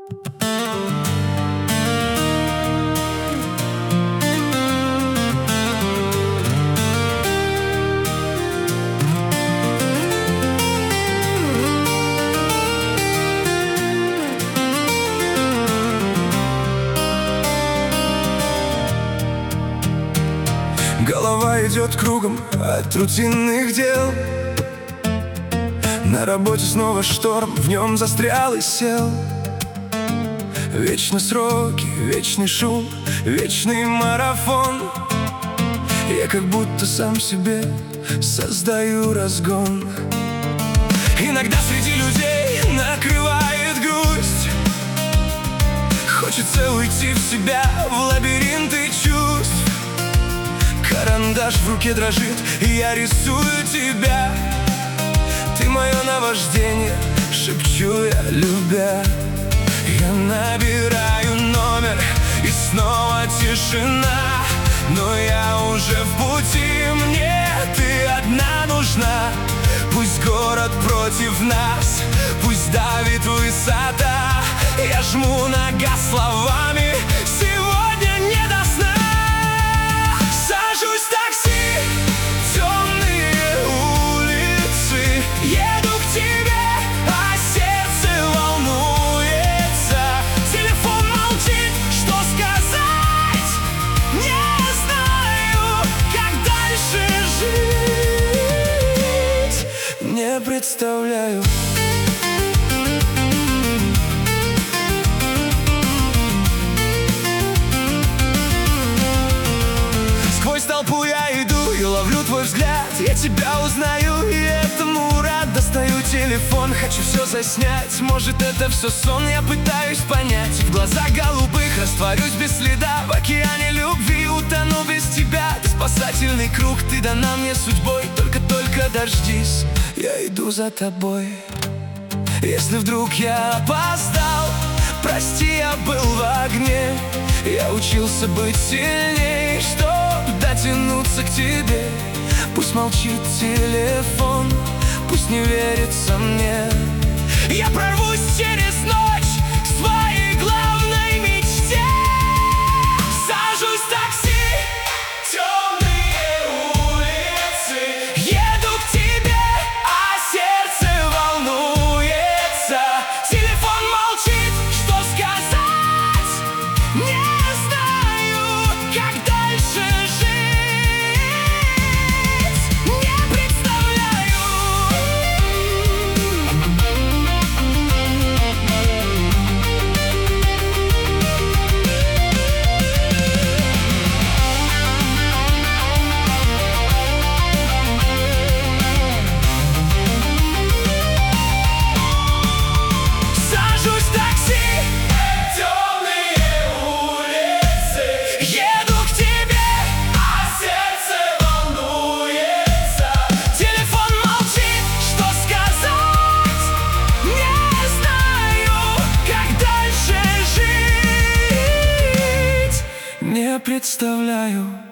Голова идет кругом от рутинных дел. На работе снова шторм, в нем застрял и сел. Вечные сроки, вечный шум, вечный марафон. Я как будто сам себе создаю разгон. Иногда среди людей накрывает грусть. Хочется уйти в себя, в лабиринты чувств. Карандаш в руке дрожит, и я рисую тебя. Ты мое наваждение, шепчу я, любя. Я набираю номер, и снова тишина. Но я уже в пути, мне ты одна нужна. Пусть город против нас, пусть давит высота. Я жму на газ словами, сегодня не до сна. Сажусь в такси, темные улицы, еду к тебе, а сердце волнуется. Телефон молчит, что сказать? Не знаю, как дальше жить. Не представляю. Сквозь толпу я иду и ловлю твой взгляд. Я тебя узнаю, и этому рад. Достаю телефон, хочу все заснять. Может, это все сон, я пытаюсь понять. В глазах голубых растворюсь без следа. В океане любви утону без тебя. Ты спасательный круг, ты дана мне судьбой. Только дождись, я иду за тобой. Если вдруг я опоздал, прости, я был в огне. Я учился быть сильней, чтобы дотянуться к тебе. Пусть молчит телефон, пусть не верится мне. Я прорвусь через ночь к своей главной мечте. Сажусь в такси, темные улицы, еду к тебе, а сердце волнуется. Телефон молчит, что сказать? Не знаю, как дальше жить. Не представляю. Сажусь в такси, темные улицы, еду к тебе, а сердце волнуется. Телефон молчит, что сказать? Не знаю, как дальше жить. Не представляю.